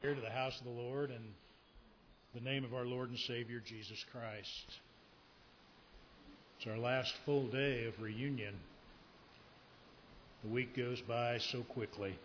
Here to the house of the Lord in the name of our Lord and Savior, Jesus Christ. It's our last full day of reunion. The week goes by so quickly.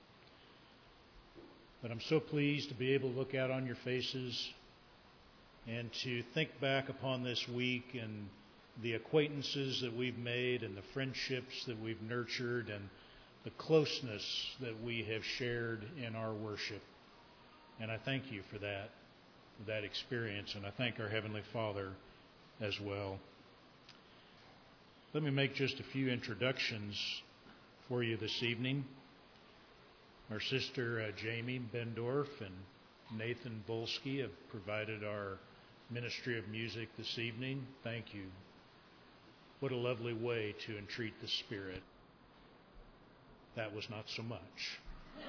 But I'm so pleased to be able to look out on your faces and to think back upon this week and the acquaintances that we've made and the friendships that we've nurtured and the closeness that we have shared in our worship. And I thank you for that experience, and I thank our Heavenly Father as well. Let me make just a few introductions for you this evening. Our sister Jamie Bendorf and Nathan Volsky have provided our ministry of music this evening. Thank you. What a lovely way to entreat the Spirit. That was not so much.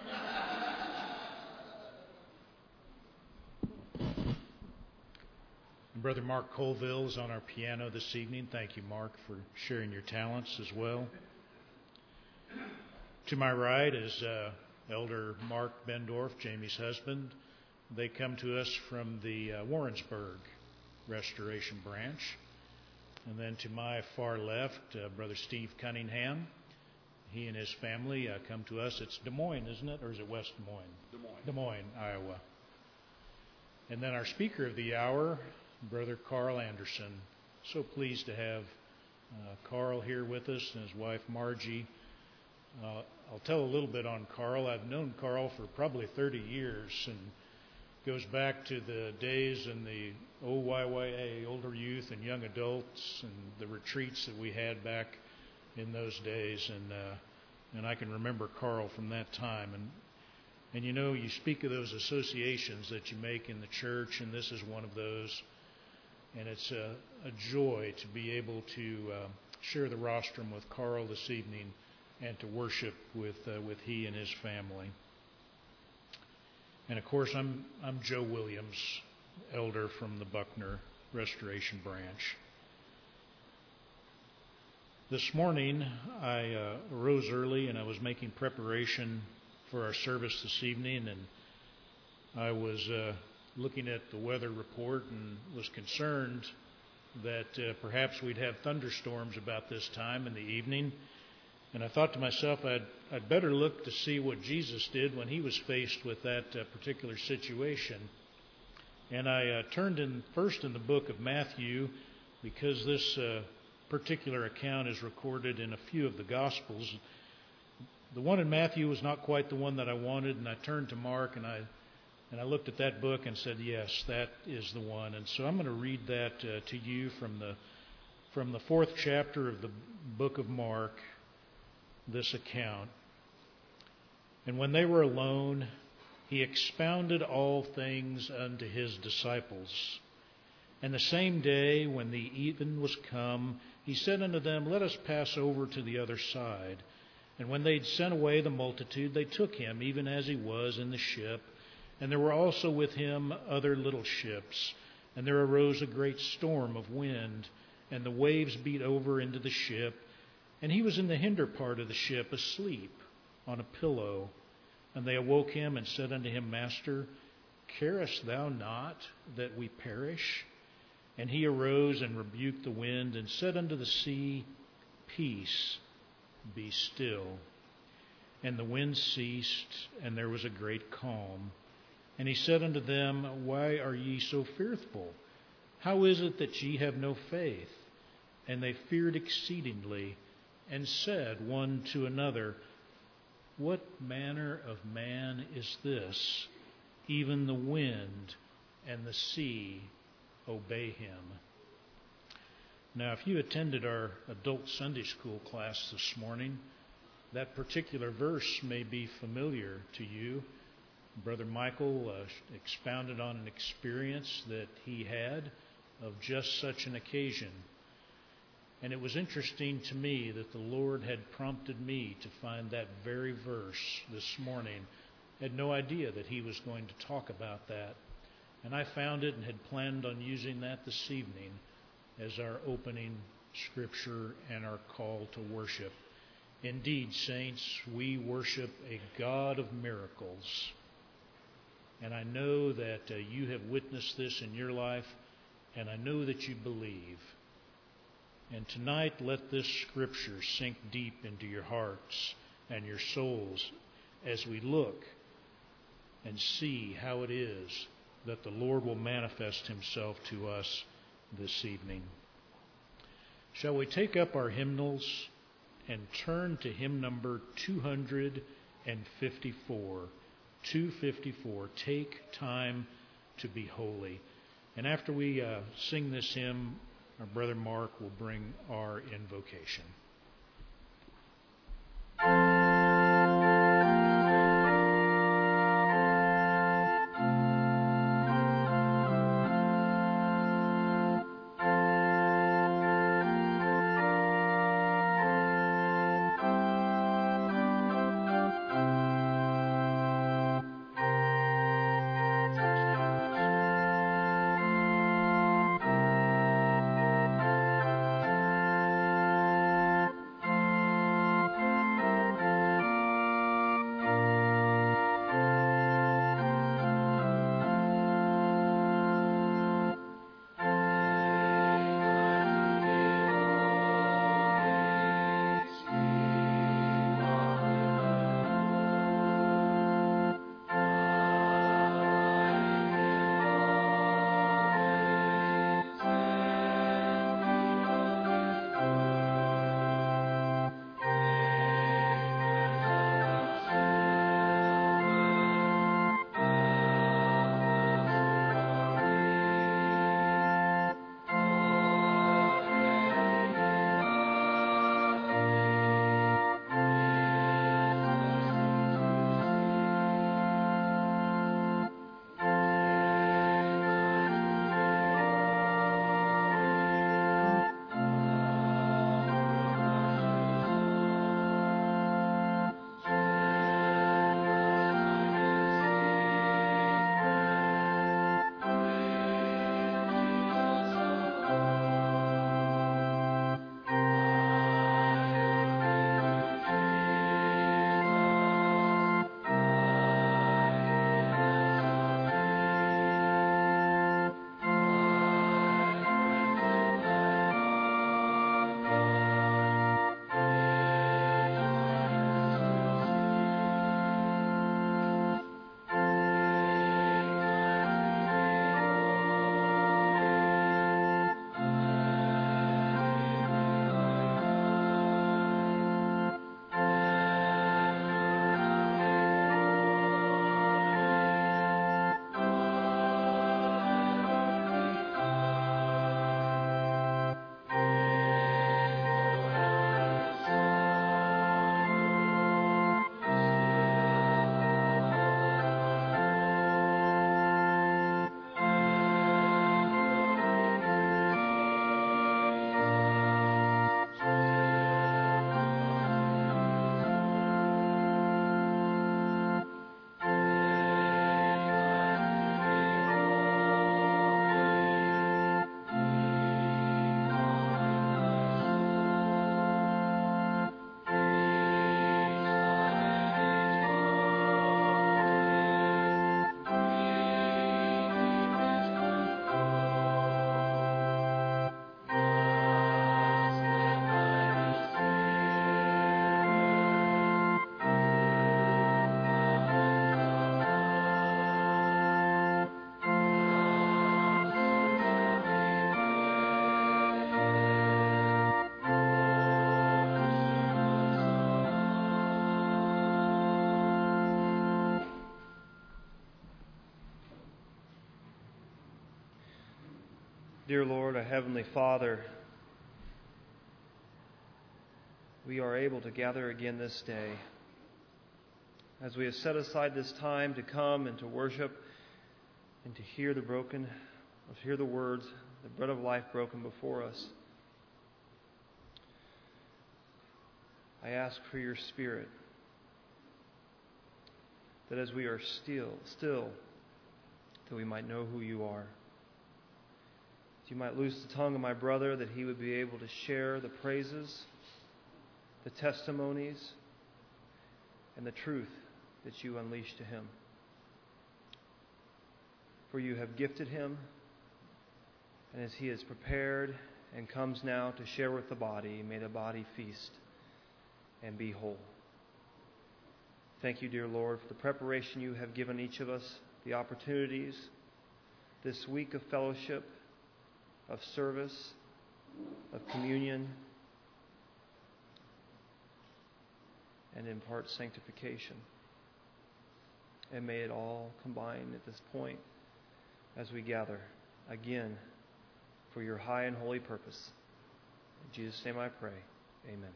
Brother Mark Colville is on our piano this evening. Thank you, Mark, for sharing your talents as well. To my right is Elder Mark Bendorf, Jamie's husband. They come to us from the Warrensburg Restoration Branch. And then to my far left, Brother Steve Cunningham. He and his family come to us. It's Des Moines, isn't it? Or is it West Des Moines? Des Moines, Iowa. And then our speaker of the hour, Brother Carl Anderson. So pleased to have Carl here with us and his wife Margie. I'll tell a little bit on Carl. I've known Carl for probably 30 years and goes back to the days in the OYYA, Older Youth and Young Adults, and the retreats that we had back in those days. And I can remember Carl from that time. And you know, you speak of those associations that you make in the church, and this is one of those. And it's a joy to be able to share the rostrum with Carl this evening and to worship with he and his family. And of course, I'm Joe Williams, elder from the Buckner Restoration Branch. This morning, I arose early and I was making preparation for our service this evening, and I was looking at the weather report and was concerned that perhaps we'd have thunderstorms about this time in the evening. And I thought to myself, I'd better look to see what Jesus did when he was faced with that particular situation. And I turned first in the book of Matthew, because this particular account is recorded in a few of the Gospels. The one in Matthew was not quite the one that I wanted, and I turned to Mark and I looked at that book and said, yes, that is the one. And so I'm going to read that to you from the 4th chapter of the book of Mark, this account. And when they were alone, he expounded all things unto his disciples. And the same day, when the even was come, he said unto them, let us pass over to the other side. And when they'd sent away the multitude, they took him, even as he was, in the ship. And there were also with him other little ships. And there arose a great storm of wind, and the waves beat over into the ship. And he was in the hinder part of the ship, asleep on a pillow. And they awoke him and said unto him, Master, carest thou not that we perish? And he arose and rebuked the wind, and said unto the sea, Peace, be still. And the wind ceased, and there was a great calm. And he said unto them, Why are ye so fearful? How is it that ye have no faith? And they feared exceedingly, and said one to another, What manner of man is this? Even the wind and the sea obey him. Now, if you attended our adult Sunday school class this morning, that particular verse may be familiar to you. Brother Michael expounded on an experience that he had of just such an occasion. And it was interesting to me that the Lord had prompted me to find that very verse this morning. I had no idea that he was going to talk about that. And I found it and had planned on using that this evening as our opening scripture and our call to worship. Indeed, saints, we worship a God of miracles. And I know that you have witnessed this in your life, and I know that you believe. And tonight, let this scripture sink deep into your hearts and your souls as we look and see how it is that the Lord will manifest himself to us this evening. Shall we take up our hymnals and turn to hymn number 254? 254, Take Time to Be Holy. And after we sing this hymn, our brother Mark will bring our invocation. Dear Lord, our Heavenly Father, we are able to gather again this day. As we have set aside this time to come and to worship and to hear the words, the bread of life broken before us, I ask for your Spirit, that as we are still, that we might know who you are. You might loose the tongue of my brother, that he would be able to share the praises, the testimonies, and the truth that you unleash to him. for you have gifted him, and as he is prepared and comes now to share with the body, may the body feast and be whole. Thank you, dear Lord, for the preparation you have given each of us, the opportunities this week of fellowship, of service, of communion, and in part sanctification. And may it all combine at this point as we gather again for your high and holy purpose. In Jesus' name I pray. Amen.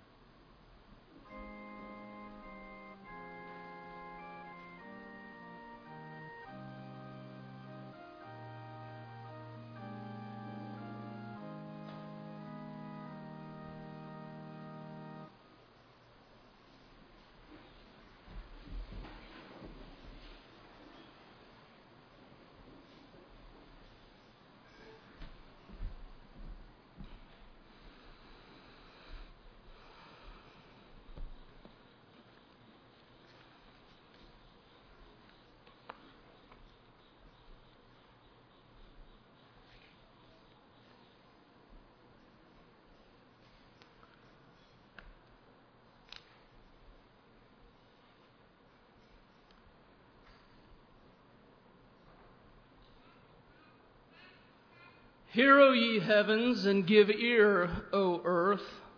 Hear, O ye heavens, and give ear, O earth,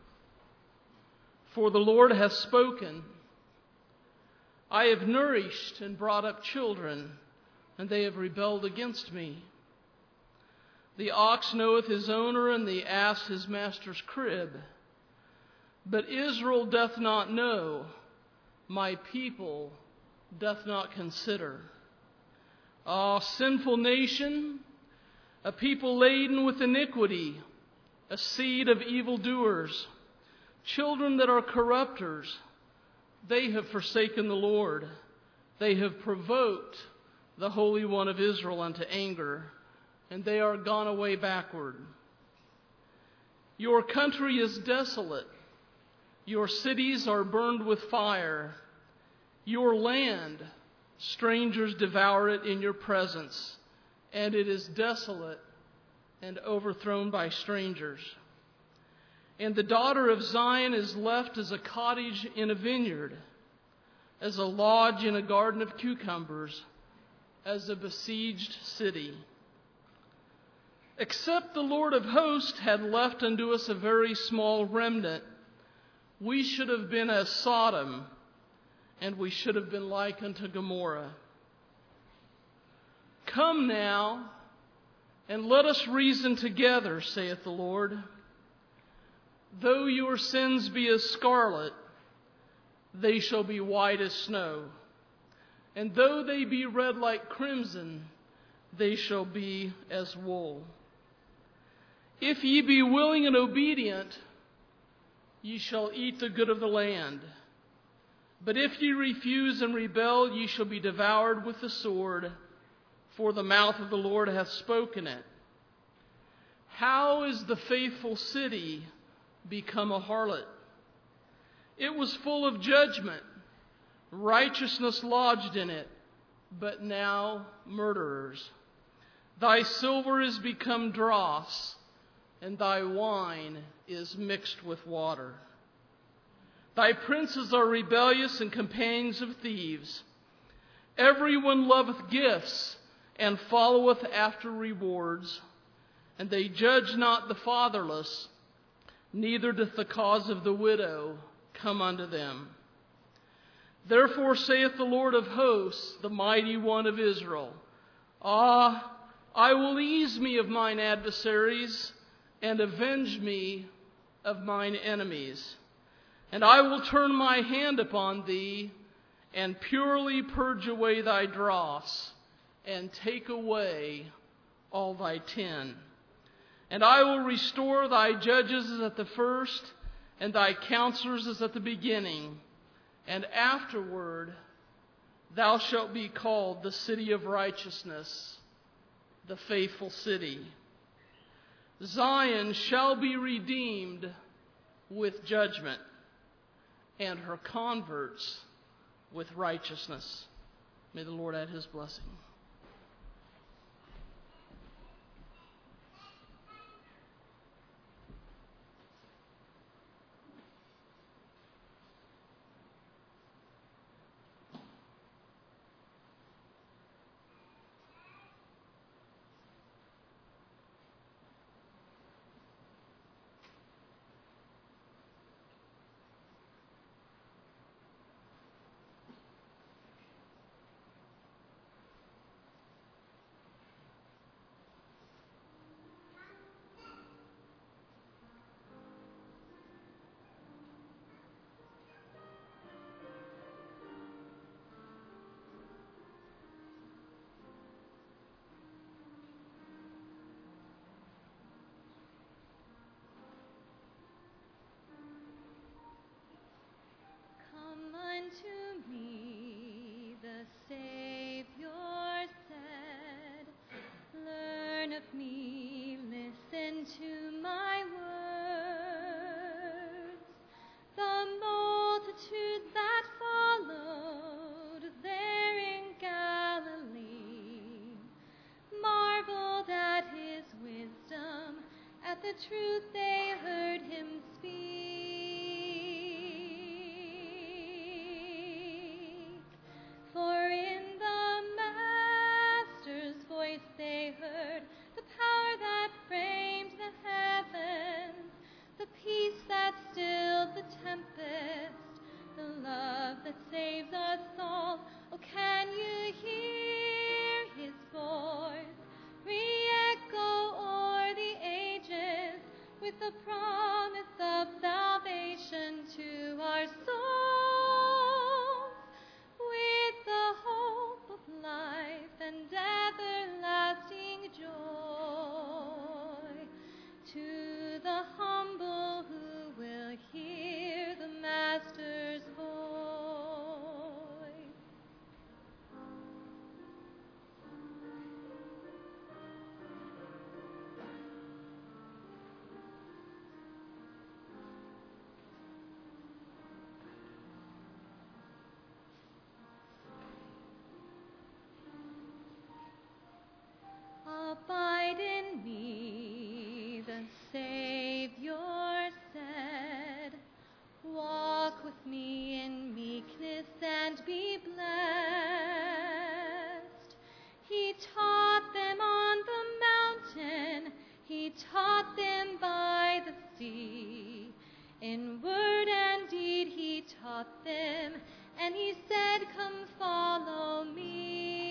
for the Lord hath spoken. I have nourished and brought up children, and they have rebelled against me. The ox knoweth his owner, and the ass his master's crib. But Israel doth not know, my people doth not consider. Ah, sinful nation, a people laden with iniquity, a seed of evildoers, children that are corrupters. They have forsaken the Lord. They have provoked the Holy One of Israel unto anger, and they are gone away backward. Your country is desolate. Your cities are burned with fire. Your land, strangers devour it in your presence, and it is desolate and overthrown by strangers. And the daughter of Zion is left as a cottage in a vineyard, as a lodge in a garden of cucumbers, as a besieged city. Except the Lord of hosts had left unto us a very small remnant, we should have been as Sodom, and we should have been like unto Gomorrah. Come now, and let us reason together, saith the Lord. Though your sins be as scarlet, they shall be white as snow. And though they be red like crimson, they shall be as wool. If ye be willing and obedient, ye shall eat the good of the land. But if ye refuse and rebel, ye shall be devoured with the sword, for the mouth of the Lord hath spoken it. How is the faithful city become a harlot? It was full of judgment, righteousness lodged in it, but now murderers. Thy silver is become dross, and thy wine is mixed with water. Thy princes are rebellious and companions of thieves. Everyone loveth gifts, and followeth after rewards, and they judge not the fatherless, neither doth the cause of the widow come unto them. Therefore saith the Lord of hosts, the mighty one of Israel, Ah, I will ease me of mine adversaries, and avenge me of mine enemies. And I will turn my hand upon thee, and purely purge away thy dross, and take away all thy tin. And I will restore thy judges as at the first, and thy counselors as at the beginning. And afterward thou shalt be called the city of righteousness, the faithful city. Zion shall be redeemed with judgment, and her converts with righteousness. May the Lord add his blessing. truth they heard him speak. For in the Master's voice they heard the power that framed the heavens, the peace that stilled the tempest, the love that saves us all. Oh, can you hear his voice re-echo o'er the ages with the promise of salvation to our souls, with the hope of life and everlasting joy, to the humble who will hear the Master's voice. Abide in me, the Savior said. Walk with me in meekness and be blessed. He taught them on the mountain, he taught them by the sea. In word and deed he taught them, and he said, come follow me.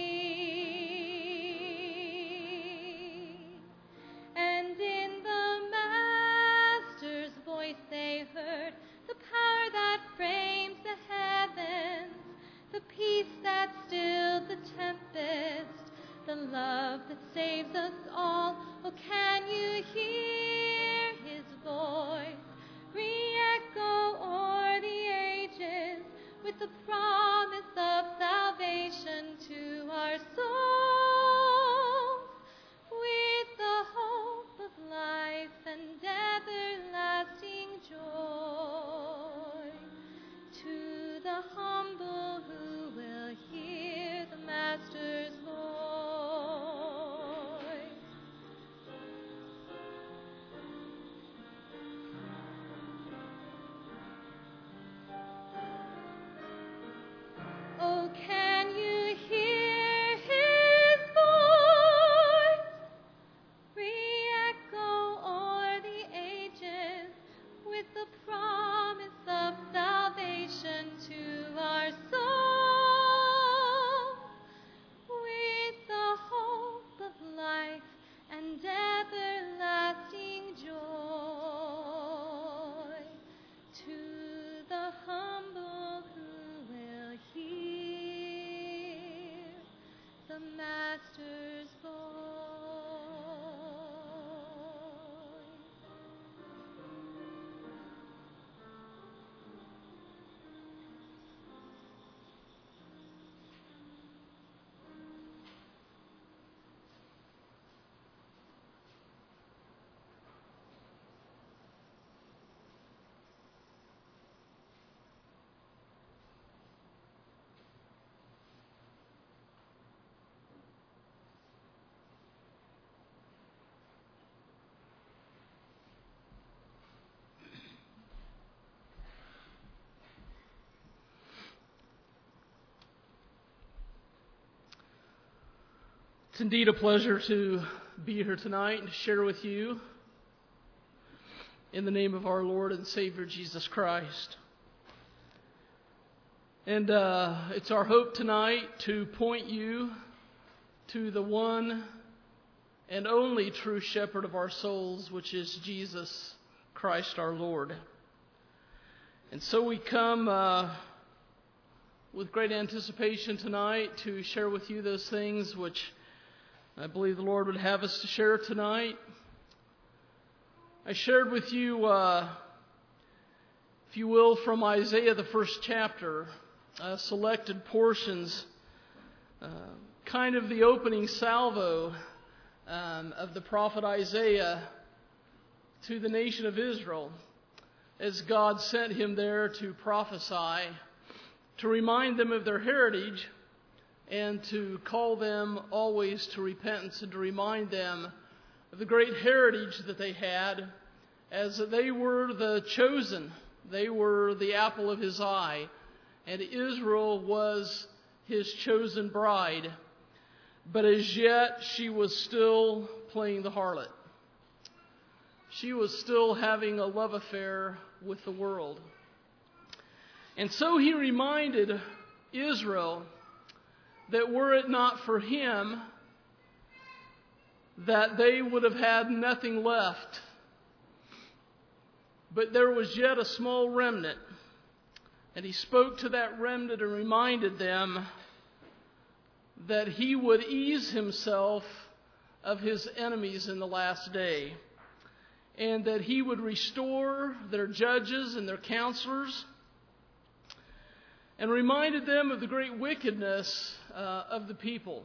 And in the Master's voice they heard the power that frames the heavens, the peace that stilled the tempest, the love that saves us all. Oh, can you hear his voice re-echo o'er the ages with the promise of salvation to our souls, with the hope of life and everlasting joy, to the humble who will hear the Master's voice. Oh, can you hear his voice re-echo o'er the ages with the promise of salvation to our soul, with the hope of life and everlasting joy, to the humble who will hear the Master's voice. It's indeed a pleasure to be here tonight and to share with you in the name of our Lord and Savior Jesus Christ. And it's our hope tonight to point you to the one and only true shepherd of our souls, which is Jesus Christ our Lord. And so we come with great anticipation tonight to share with you those things which I believe the Lord would have us to share tonight. I shared with you, if you will, from Isaiah, the first chapter, selected portions, kind of the opening salvo of the prophet Isaiah to the nation of Israel, as God sent him there to prophesy, to remind them of their heritage, and to call them always to repentance, and to remind them of the great heritage that they had, as they were the chosen. They were the apple of his eye, and Israel was his chosen bride. But as yet, she was still playing the harlot. She was still having a love affair with the world. And so he reminded Israel that were it not for him, that they would have had nothing left. But there was yet a small remnant. And he spoke to that remnant and reminded them that he would ease himself of his enemies in the last day, and that he would restore their judges and their counselors, and reminded them of the great wickedness of the people.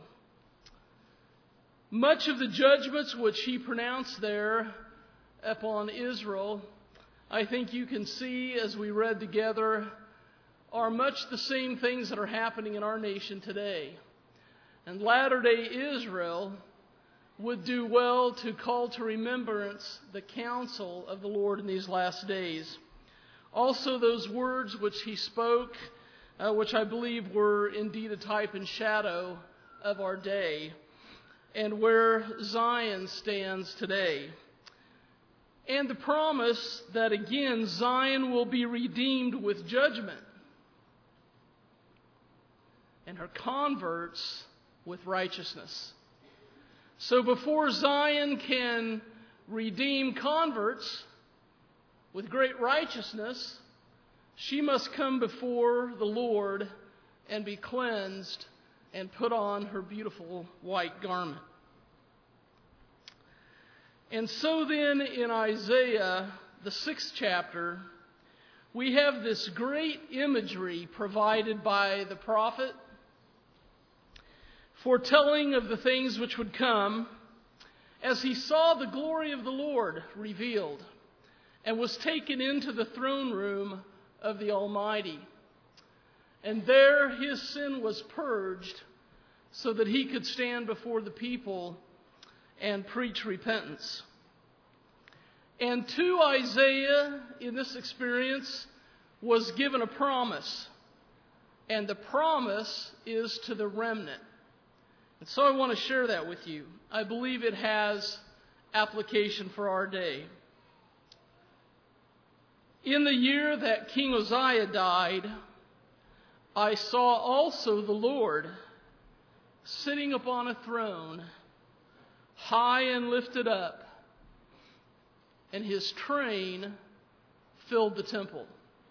Much of the judgments which he pronounced there upon Israel, I think you can see as we read together, are much the same things that are happening in our nation today. And latter-day Israel would do well to call to remembrance the counsel of the Lord in these last days. Also those words which he spoke, which I believe were indeed a type and shadow of our day, and where Zion stands today. And the promise that again Zion will be redeemed with judgment, and her converts with righteousness. So before Zion can redeem converts with great righteousness, she must come before the Lord and be cleansed and put on her beautiful white garment. And so then in Isaiah, the 6th chapter, we have this great imagery provided by the prophet, foretelling of the things which would come, as he saw the glory of the Lord revealed and was taken into the throne room of the Almighty. And there his sin was purged so that he could stand before the people and preach repentance. And to Isaiah in this experience was given a promise, and the promise is to the remnant. And so I want to share that with you. I believe it has application for our day. In the year that King Uzziah died, I saw also the Lord sitting upon a throne, high and lifted up, and his train filled the temple.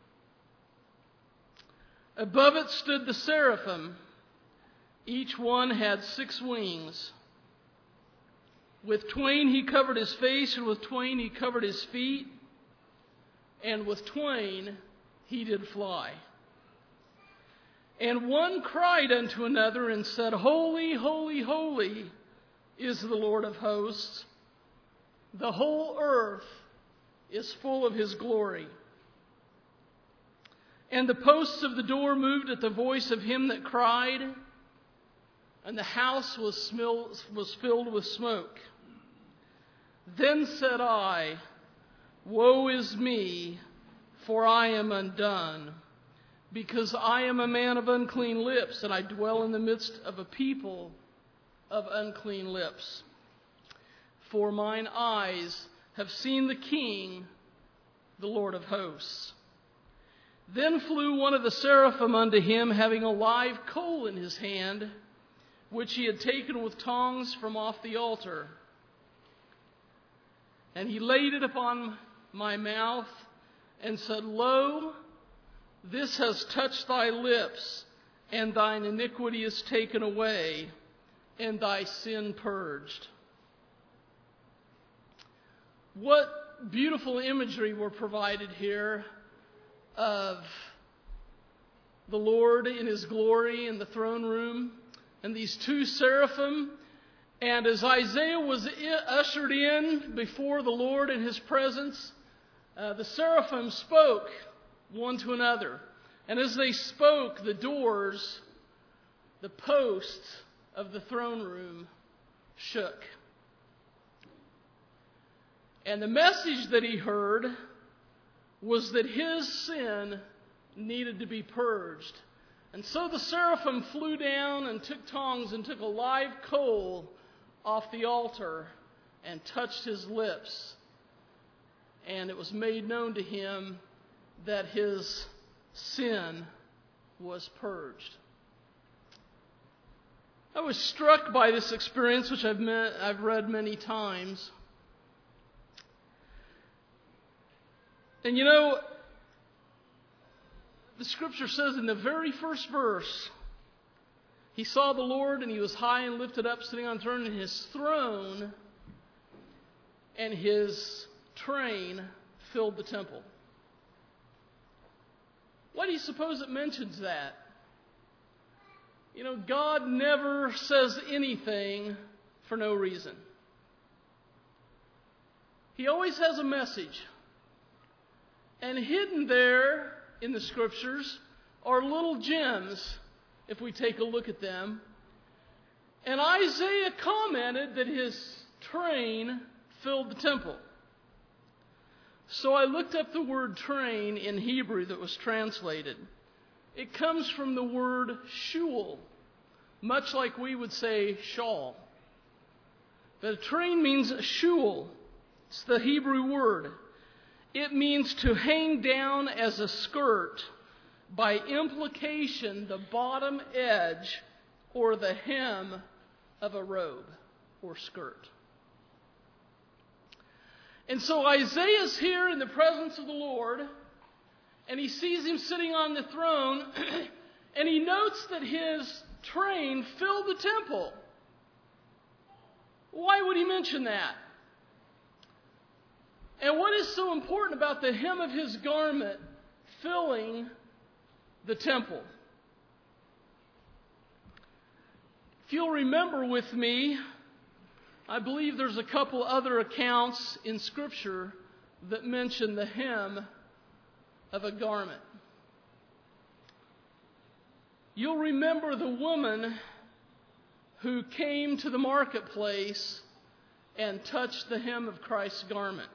Above it stood the seraphim. Each one had 6 wings. With twain he covered his face, and with twain he covered his feet, and with twain he did fly. And one cried unto another and said, Holy, holy, holy is the Lord of hosts. The whole earth is full of his glory. And the posts of the door moved at the voice of him that cried, and the house was filled with smoke. Then said I, Woe is me, for I am undone, because I am a man of unclean lips, and I dwell in the midst of a people of unclean lips. For mine eyes have seen the King, the Lord of hosts. Then flew one of the seraphim unto him, having a live coal in his hand, which he had taken with tongs from off the altar. And he laid it upon my mouth, and said, Lo, this has touched thy lips, and thine iniquity is taken away, and thy sin purged. What beautiful imagery were provided here of the Lord in his glory in the throne room, and these 2 seraphim. And as Isaiah was ushered in before the Lord in his presence, the seraphim spoke one to another. And as they spoke, the doors, the posts of the throne room shook. And the message that he heard was that his sin needed to be purged. And so the seraphim flew down and took tongs and took a live coal off the altar and touched his lips. And it was made known to him that his sin was purged. I was struck by this experience, which I've read many times. And you know, the scripture says in the very first verse, he saw the Lord and he was high and lifted up, sitting on a throne, and his throne and his train filled the temple. Why do you suppose it mentions that? You know, God never says anything for no reason. He always has a message. And hidden there in the scriptures are little gems, if we take a look at them. And Isaiah commented that his train filled the temple. So I looked up the word train in Hebrew that was translated. It comes from the word shul, much like we would say shawl. But a train means shul. It's the Hebrew word. It means to hang down as a skirt, by implication the bottom edge or the hem of a robe or skirt. And so Isaiah's here in the presence of the Lord, and he sees him sitting on the throne, and he notes that his train filled the temple. Why would he mention that? And what is so important about the hem of his garment filling the temple? If you'll remember with me, I believe there's a couple other accounts in Scripture that mention the hem of a garment. You'll remember the woman who came to the marketplace and touched the hem of Christ's garment.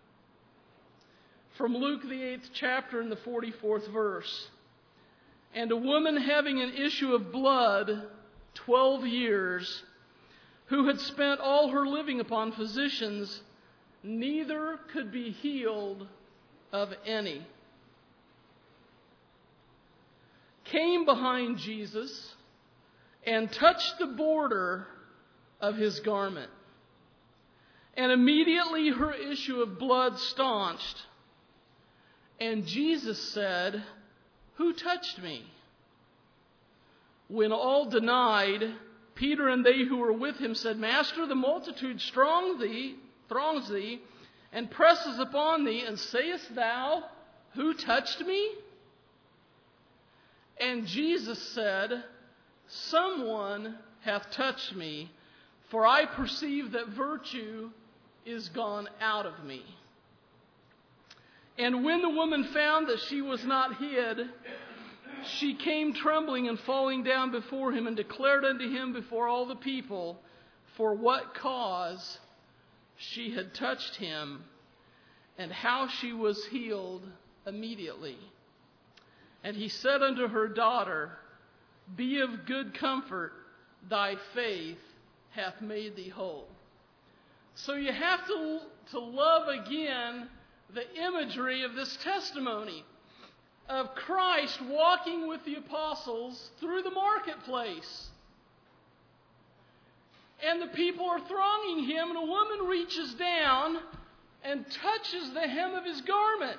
From Luke the 8th chapter and the 44th verse. And a woman having an issue of blood 12 years, who had spent all her living upon physicians, neither could be healed of any, came behind Jesus and touched the border of his garment. And immediately her issue of blood staunched. And Jesus said, "Who touched me?" When all denied, Peter and they who were with him said, "Master, the multitude throngs thee, and presses upon thee, and sayest thou, Who touched me?" And Jesus said, "Someone hath touched me, for I perceive that virtue is gone out of me." And when the woman found that she was not hid, she came trembling and falling down before him, and declared unto him before all the people for what cause she had touched him, and how she was healed immediately. And he said unto her, "Daughter, be of good comfort, thy faith hath made thee whole." So you have to love again the imagery of this testimony of Christ walking with the apostles through the marketplace. And the people are thronging him, and a woman reaches down and touches the hem of his garment.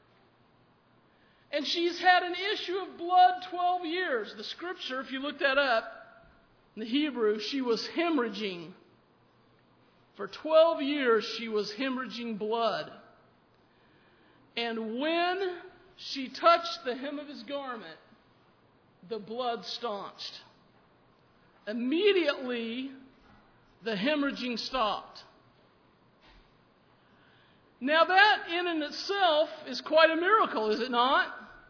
And she's had an issue of blood 12 years. The scripture, if you look that up, in the Hebrew, she was hemorrhaging. For 12 years she was hemorrhaging blood. And when she touched the hem of his garment, the blood staunched. Immediately, the hemorrhaging stopped. Now that in and itself is quite a miracle, is it not?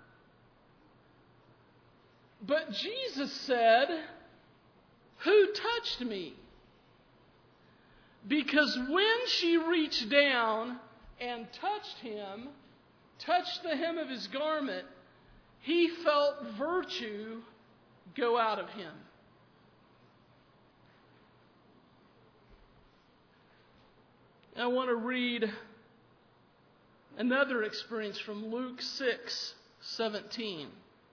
But Jesus said, "Who touched me?" Because when she reached down and touched the hem of his garment, he felt virtue go out of him. I want to read another experience from Luke 6:17.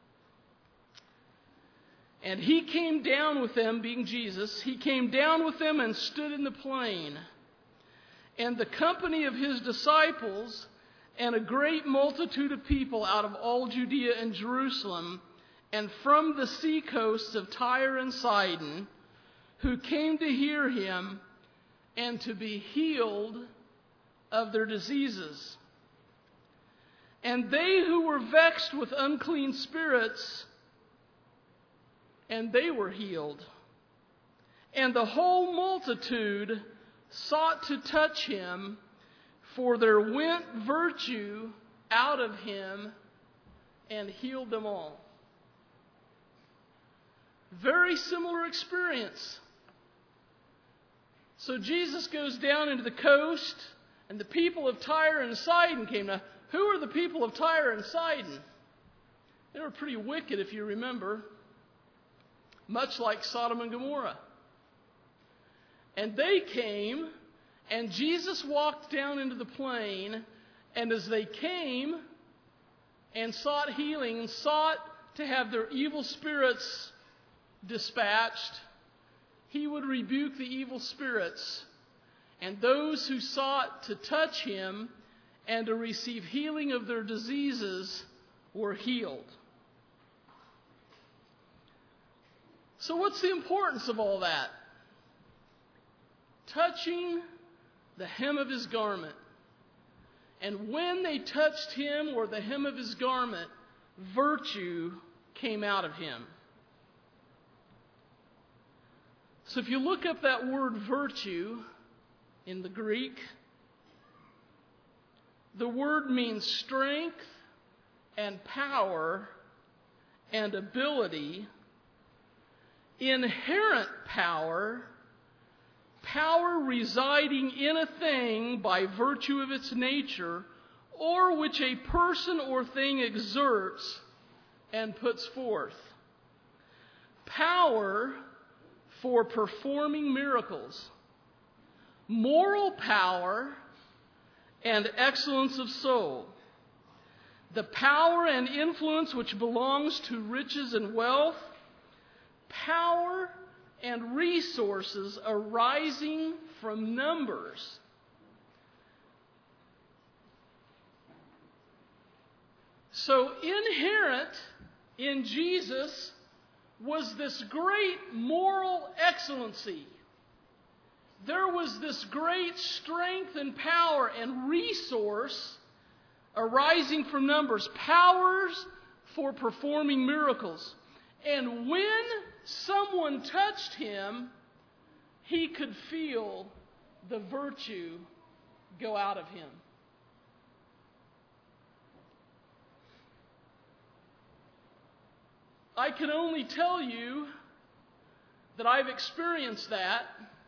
And he came down with them, being Jesus, he came down with them and stood in the plain. And the company of his disciples and a great multitude of people out of all Judea and Jerusalem and from the seacoasts of Tyre and Sidon, who came to hear him and to be healed of their diseases. And they who were vexed with unclean spirits, and they were healed. And the whole multitude sought to touch him, for there went virtue out of him and healed them all. Very similar experience. So Jesus goes down into the coast, and the people of Tyre and Sidon came. Now, who are the people of Tyre and Sidon? They were pretty wicked, if you remember, much like Sodom and Gomorrah. And they came, and Jesus walked down into the plain, and as they came and sought healing and sought to have their evil spirits dispatched, he would rebuke the evil spirits. And those who sought to touch him and to receive healing of their diseases were healed. So what's the importance of all that? Touching the hem of his garment. And when they touched him or the hem of his garment, virtue came out of him. So if you look up that word virtue in the Greek, the word means strength and power and ability, inherent power, power residing in a thing by virtue of its nature, or which a person or thing exerts and puts forth. Power for performing miracles, moral power, and excellence of soul. The power and influence which belongs to riches and wealth, power and resources arising from numbers. So inherent in Jesus was this great moral excellency. There was this great strength and power and resource arising from numbers, powers for performing miracles. And when someone touched him, he could feel the virtue go out of him. I can only tell you that I've experienced that.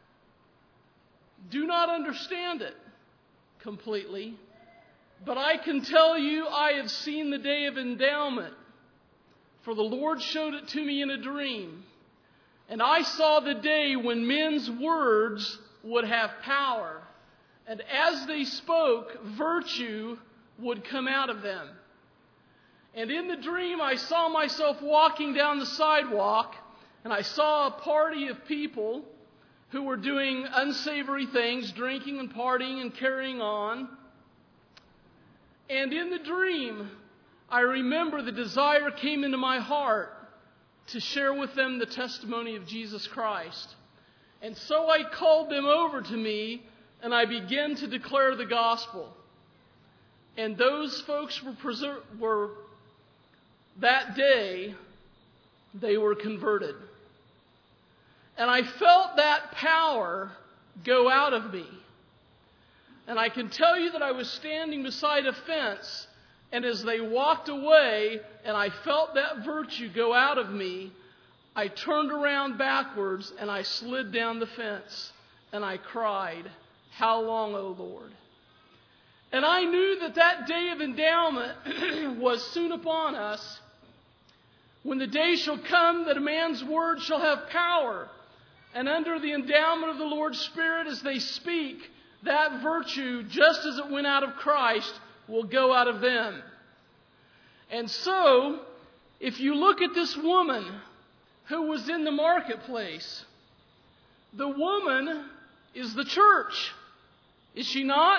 Do not understand it completely, but I can tell you I have seen the day of endowment, for the Lord showed it to me in a dream. And I saw the day when men's words would have power, and as they spoke, virtue would come out of them. And in the dream, I saw myself walking down the sidewalk, and I saw a party of people who were doing unsavory things, drinking and partying and carrying on. And in the dream, I remember the desire came into my heart to share with them the testimony of Jesus Christ. And so I called them over to me, and I began to declare the gospel. And those folks were that day, they were converted. And I felt that power go out of me. And I can tell you that I was standing beside a fence, and as they walked away and I felt that virtue go out of me, I turned around backwards and I slid down the fence And I cried, How long, O Lord? And I knew that that day of endowment was soon upon us, when the day shall come that a man's word shall have power, and under the endowment of the Lord's Spirit as they speak, that virtue, just as it went out of Christ, will go out of them. And so, if you look at this woman who was in the marketplace, the woman is the church, is she not?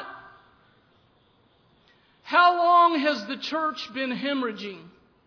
How long has the church been hemorrhaging?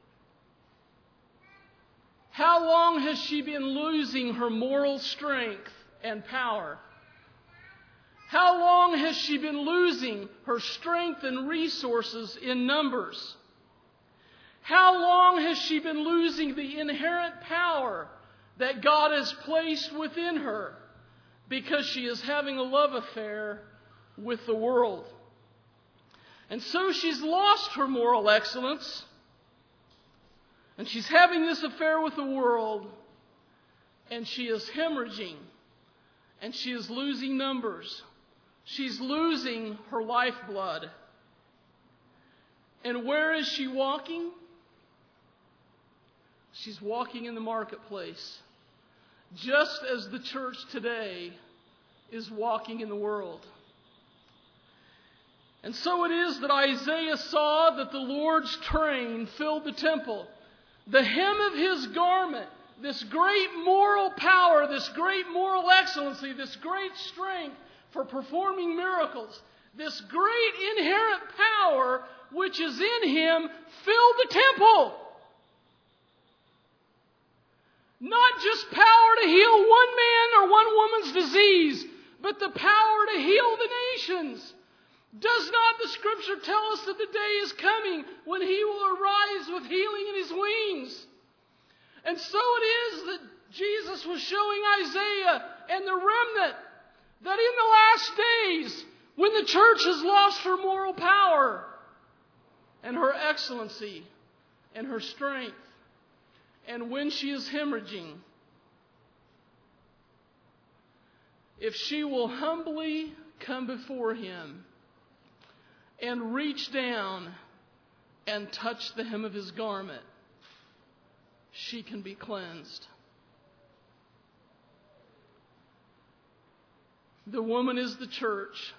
How long has she been losing her moral strength and power? How long has she been losing her strength and resources in numbers? How long has she been losing the inherent power that God has placed within her because she is having a love affair with the world? And so she's lost her moral excellence, and she's having this affair with the world, and she is hemorrhaging, and she is losing numbers. She's losing her lifeblood. And where is she walking? She's walking in the marketplace, just as the church today is walking in the world. And so it is that Isaiah saw that the Lord's train filled the temple. The hem of his garment, this great moral power, this great moral excellency, this great strength for performing miracles, this great inherent power which is in him filled the temple. Not just power to heal one man or one woman's disease, but the power to heal the nations. Does not the Scripture tell us that the day is coming when he will arise with healing in his wings? And so it is that Jesus was showing Isaiah and the remnant that in the last days, when the church has lost her moral power and her excellency and her strength, and when she is hemorrhaging, if she will humbly come before him and reach down and touch the hem of his garment, she can be cleansed. The woman is the church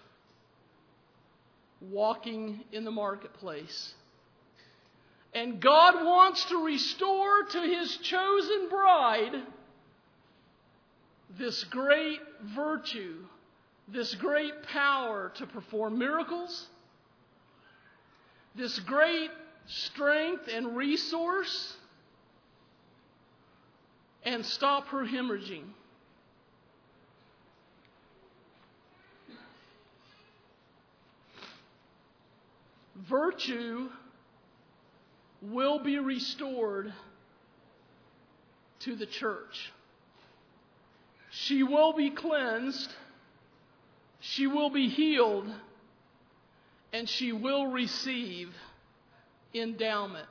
walking in the marketplace. And God wants to restore to his chosen bride this great virtue, this great power to perform miracles, this great strength and resource, and stop her hemorrhaging. Virtue will be restored to the church. She will be cleansed, she will be healed, and she will receive endowment.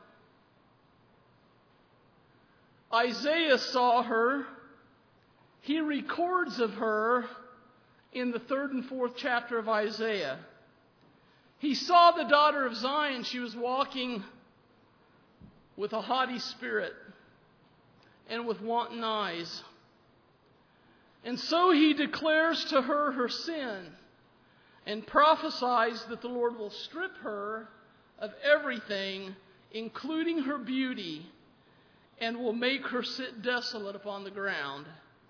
Isaiah saw her. He records of her in the 3rd and 4th chapter of Isaiah. He saw the daughter of Zion. She was walking with a haughty spirit and with wanton eyes. And so he declares to her her sin and prophesies that the Lord will strip her of everything, including her beauty, and will make her sit desolate upon the ground.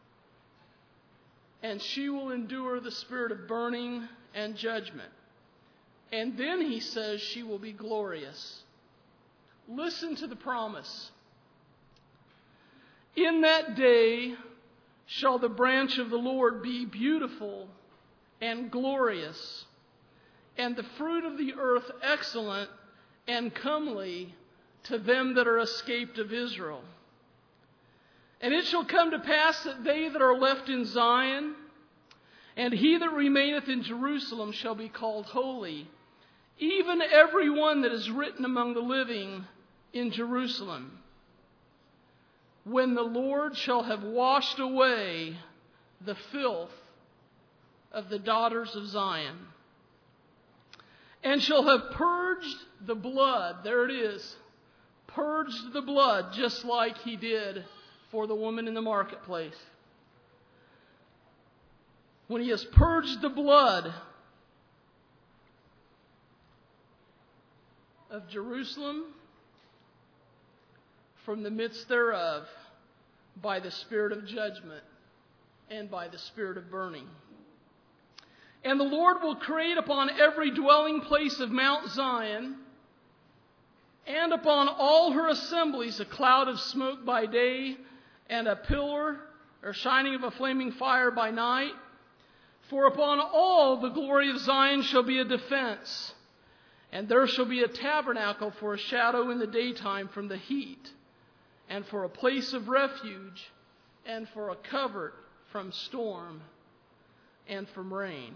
And she will endure the spirit of burning and judgment. And then he says she will be glorious. Listen to the promise. In that day shall the branch of the Lord be beautiful and glorious, and the fruit of the earth excellent and comely to them that are escaped of Israel. And it shall come to pass that they that are left in Zion, and he that remaineth in Jerusalem shall be called holy, even every one that is written among the living in Jerusalem, when the Lord shall have washed away the filth of the daughters of Zion, and shall have purged the blood. There it is. Purged the blood, just like he did for the woman in the marketplace. When he has purged the blood of Jerusalem from the midst thereof by the spirit of judgment and by the spirit of burning. And the Lord will create upon every dwelling place of Mount Zion and upon all her assemblies a cloud of smoke by day and a pillar or shining of a flaming fire by night. For upon all the glory of Zion shall be a defense, and there shall be a tabernacle for a shadow in the daytime from the heat, and for a place of refuge, and for a covert from storm and from rain.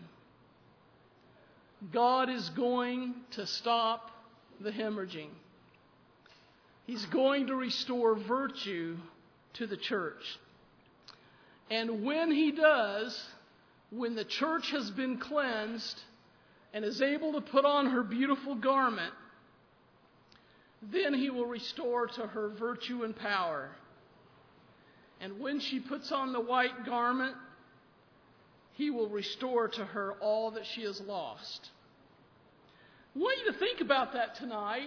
God is going to stop the hemorrhaging. He's going to restore virtue to the church. And when he does, when the church has been cleansed and is able to put on her beautiful garment, then he will restore to her virtue and power. And when she puts on the white garment, he will restore to her all that she has lost. I want you to think about that tonight.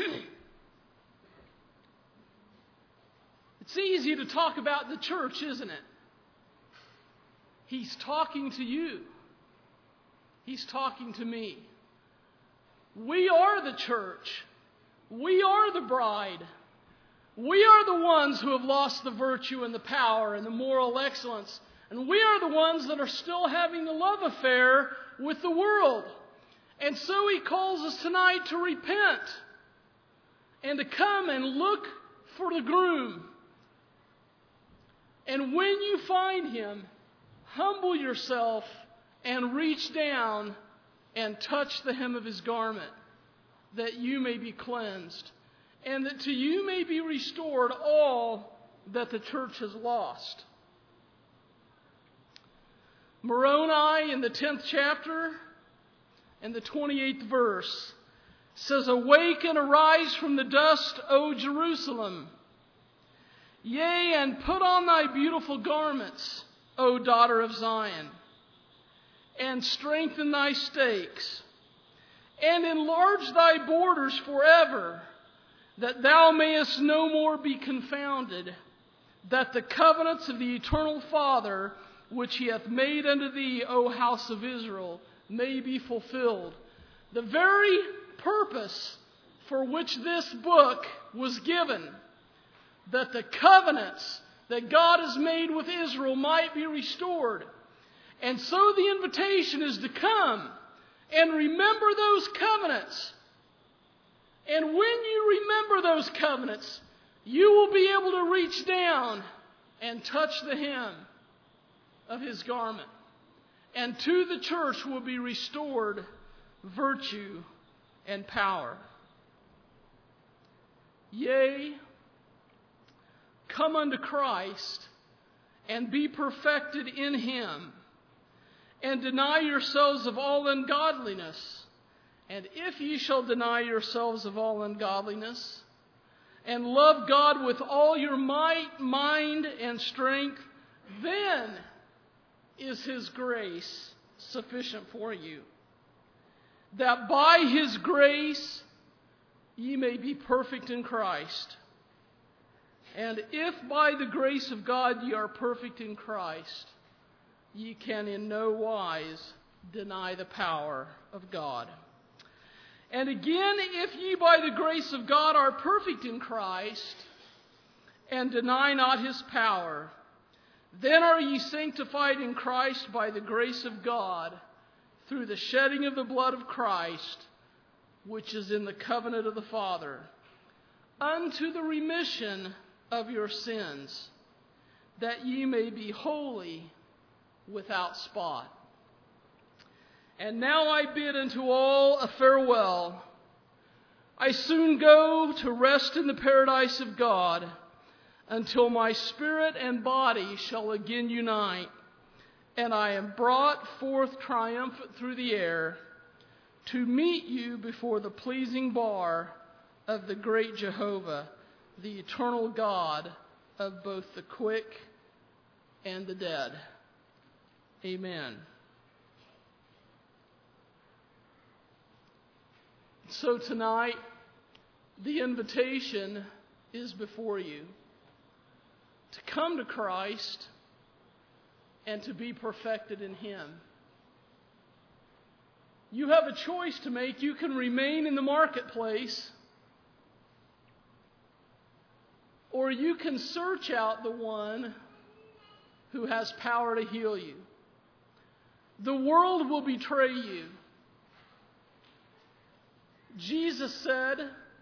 It's easy to talk about the church, isn't it? He's talking to you. He's talking to me. We are the church. We are the bride. We are the ones who have lost the virtue and the power and the moral excellence. And we are the ones that are still having the love affair with the world. And so he calls us tonight to repent and to come and look for the groom. And when you find him, humble yourself and reach down and touch the hem of his garment, that you may be cleansed, and that to you may be restored all that the church has lost. Moroni in the 10th chapter and the 28th verse says, "Awake and arise from the dust, O Jerusalem. Yea, and put on thy beautiful garments, O daughter of Zion, and strengthen thy stakes, and enlarge thy borders forever, that thou mayest no more be confounded, that the covenants of the eternal Father, which he hath made unto thee, O house of Israel, may be fulfilled." The very purpose for which this book was given, that the covenants that God has made with Israel might be restored. And so the invitation is to come and remember those covenants. And when you remember those covenants, you will be able to reach down and touch the hem of his garment. And to the church will be restored virtue and power. Yea, come unto Christ and be perfected in him, and deny yourselves of all ungodliness. And if ye shall deny yourselves of all ungodliness, and love God with all your might, mind, and strength, then is his grace sufficient for you, that by his grace ye may be perfect in Christ. And if by the grace of God ye are perfect in Christ, ye can in no wise deny the power of God. And again, if ye by the grace of God are perfect in Christ, and deny not his power, then are ye sanctified in Christ by the grace of God, through the shedding of the blood of Christ, which is in the covenant of the Father, unto the remission of your sins, that ye may be holy without spot. And now I bid unto all a farewell. I soon go to rest in the paradise of God, until my spirit and body shall again unite, and I am brought forth triumphant through the air to meet you before the pleasing bar of the great Jehovah, the eternal God of both the quick and the dead. Amen. So tonight, the invitation is before you to come to Christ and to be perfected in Him. You have a choice to make. You can remain in the marketplace, or you can search out the one who has power to heal you. The world will betray you. Jesus said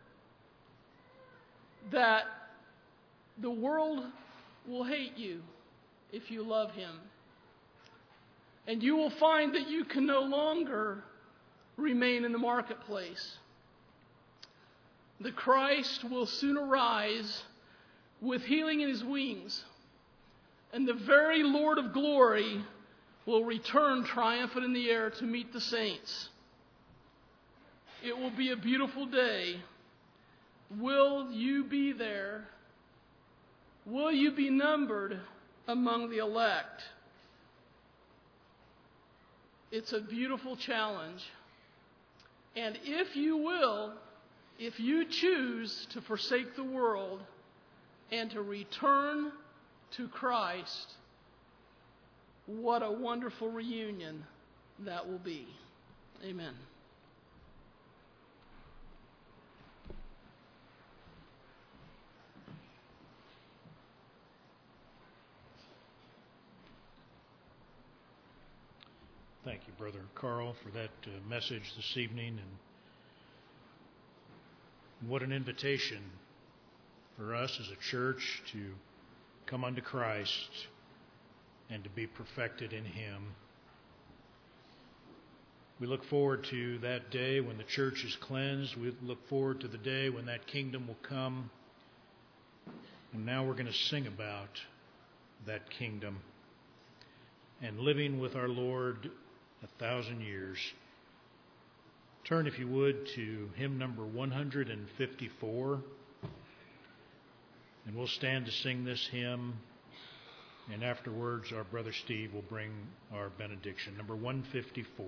that the world will hate you if you love Him. And you will find that you can no longer remain in the marketplace. The Christ will soon arise with healing in His wings, and the very Lord of glory will return triumphant in the air to meet the saints. It will be a beautiful day. Will you be there? Will you be numbered among the elect? It's a beautiful challenge. And if you will, if you choose to forsake the world and to return to Christ, what a wonderful reunion that will be. Amen. Thank you, Brother Carl, for that message this evening. And what an invitation for us as a church to come unto Christ and to be perfected in Him. We look forward to that day when the church is cleansed. We look forward to the day when that kingdom will come. And now we're going to sing about that kingdom and living with our Lord 1,000 years. Turn, if you would, to hymn number 154. And we'll stand to sing this hymn. And afterwards, our brother Steve will bring our benediction. Number 154.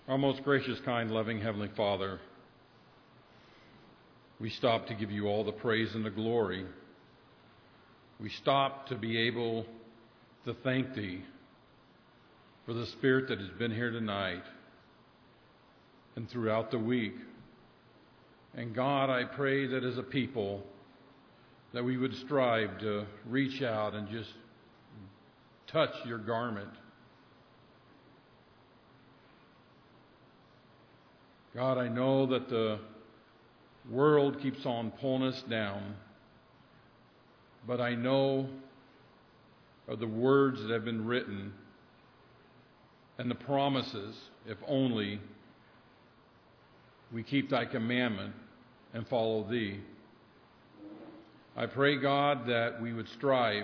Our most gracious, kind, loving Heavenly Father, we stop to give you all the praise and the glory. We stop to be able to thank Thee for the Spirit that has been here tonight and throughout the week. And God, I pray that as a people, that we would strive to reach out and just touch your garment. God, I know that the world keeps on pulling us down, but I know of the words that have been written and the promises, if only we keep thy commandment and follow thee. I pray, God, that we would strive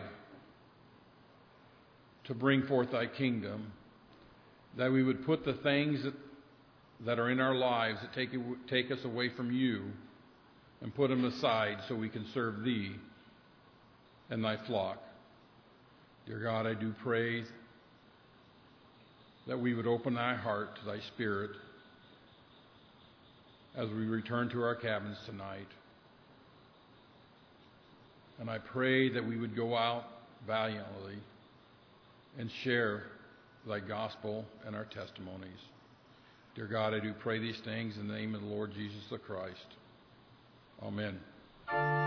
to bring forth thy kingdom, that we would put the things that are in our lives that take us away from you and put them aside so we can serve thee and thy flock. Dear God, I do pray that we would open thy heart to thy Spirit as we return to our cabins tonight. And I pray that we would go out valiantly and share thy gospel and our testimonies. Dear God, I do pray these things in the name of the Lord Jesus the Christ. Amen.